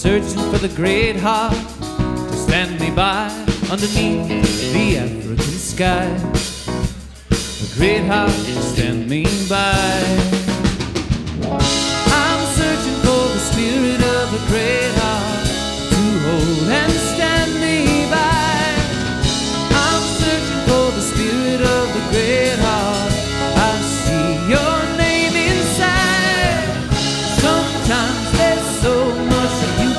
Searching for the great heart to stand me by underneath the African sky. A great heart to stand me by.